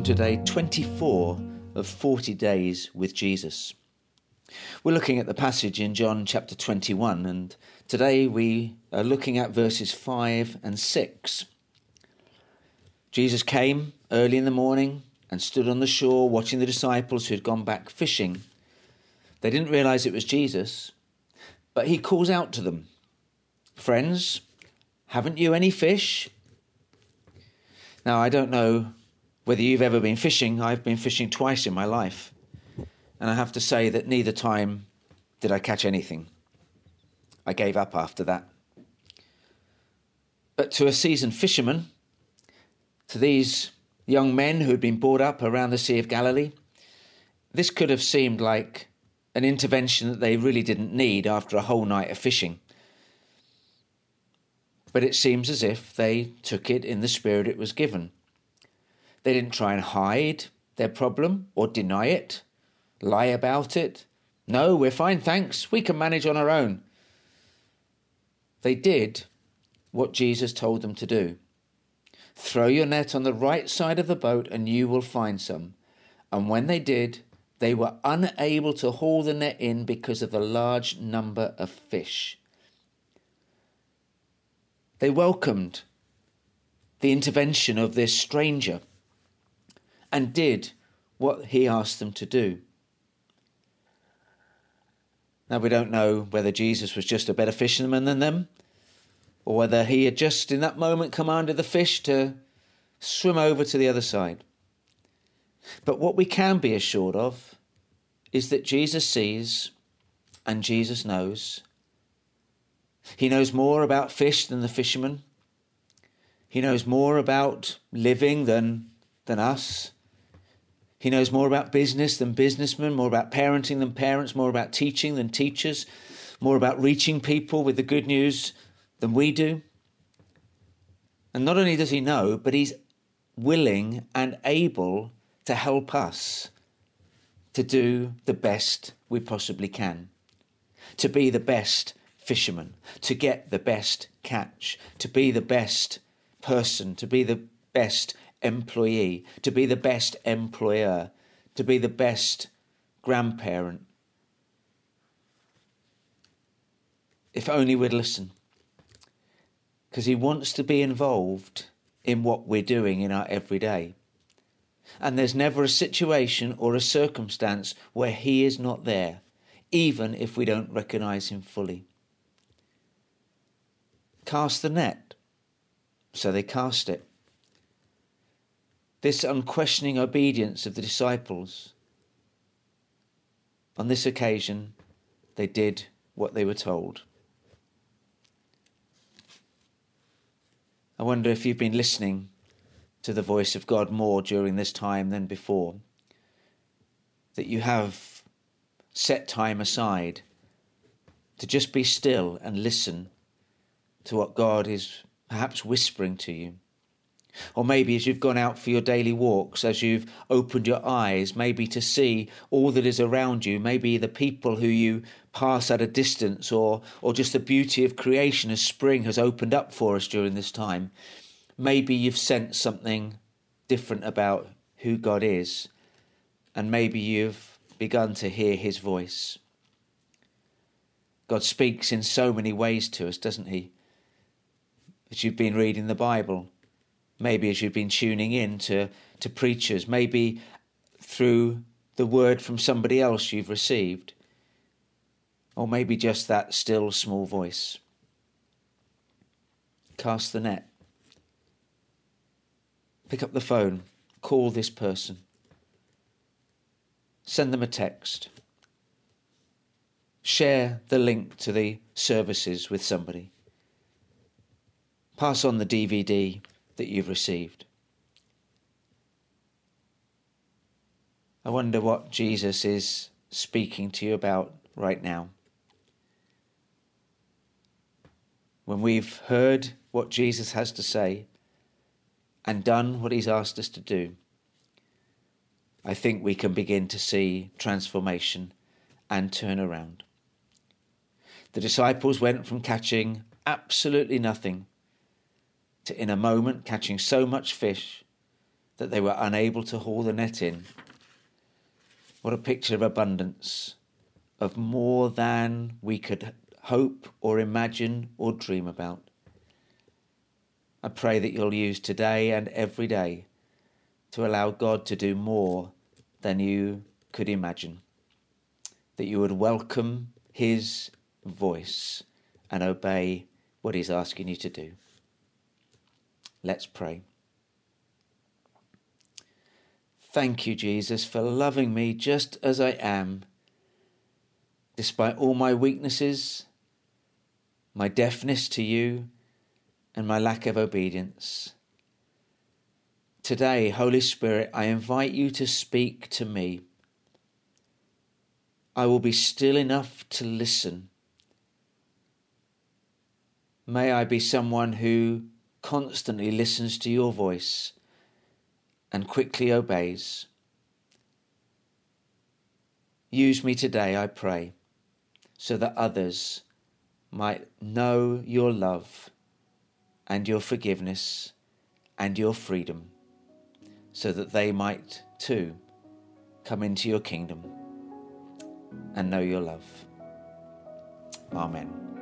on to day 24 of 40 days with Jesus. We're looking at the passage in John chapter 21, and today we are looking at verses 5 and 6. Jesus came early in the morning and stood on the shore watching the disciples who had gone back fishing. They didn't realize it was Jesus, but he calls out to them, "Friends, haven't you any fish?" Now, I don't know whether you've ever been fishing. I've been fishing twice in my life, and I have to say that neither time did I catch anything. I gave up after that. But to a seasoned fisherman, to these young men who had been brought up around the Sea of Galilee, this could have seemed like an intervention that they really didn't need after a whole night of fishing. But it seems as if they took it in the spirit it was given. They didn't try and hide their problem or deny it, lie about it. "No, we're fine, thanks. We can manage on our own." They did what Jesus told them to do. "Throw your net on the right side of the boat and you will find some." And when they did, they were unable to haul the net in because of the large number of fish. They welcomed the intervention of this stranger and did what he asked them to do. Now, we don't know whether Jesus was just a better fisherman than them, or whether he had just in that moment commanded the fish to swim over to the other side. But what we can be assured of is that Jesus sees and Jesus knows. He knows more about fish than the fisherman. He knows more about living than us. He knows more about business than businessmen, more about parenting than parents, more about teaching than teachers, more about reaching people with the good news than we do. And not only does he know, but he's willing and able to help us to do the best we possibly can, to be the best fisherman, to get the best catch, to be the best person, to be the best employee, to be the best employer, to be the best grandparent. If only we'd listen. Because he wants to be involved in what we're doing in our everyday. And there's never a situation or a circumstance where he is not there, even if we don't recognise him fully. Cast the net. So they cast it. This unquestioning obedience of the disciples. On this occasion, they did what they were told. I wonder if you've been listening to the voice of God more during this time than before. That you have set time aside to just be still and listen to what God is perhaps whispering to you. Or maybe as you've gone out for your daily walks, as you've opened your eyes, maybe to see all that is around you, maybe the people who you pass at a distance, or just the beauty of creation as spring has opened up for us during this time. Maybe you've sensed something different about who God is, and maybe you've begun to hear his voice. God speaks in so many ways to us, doesn't he? As you've been reading the Bible, maybe as you've been tuning in to preachers, maybe through the word from somebody else you've received, or maybe just that still small voice. Cast the net. Pick up the phone, call this person. Send them a text. Share the link to the services with somebody. Pass on the DVD that you've received. I wonder what Jesus is speaking to you about right now. When we've heard what Jesus has to say and done what he's asked us to do, I think we can begin to see transformation and turn around. The disciples went from catching absolutely nothing to, in a moment, catching so much fish that they were unable to haul the net in. What a picture of abundance, of more than we could hope or imagine or dream about. I pray that you'll use today and every day to allow God to do more than you could imagine, that you would welcome his voice and obey what he's asking you to do. Let's pray. Thank you, Jesus, for loving me just as I am, despite all my weaknesses, my deafness to you, and my lack of obedience. Today, Holy Spirit, I invite you to speak to me. I will be still enough to listen. May I be someone who constantly listens to your voice and quickly obeys. Use me today, I pray, so that others might know your love and your forgiveness and your freedom, so that they might too come into your kingdom and know your love. Amen.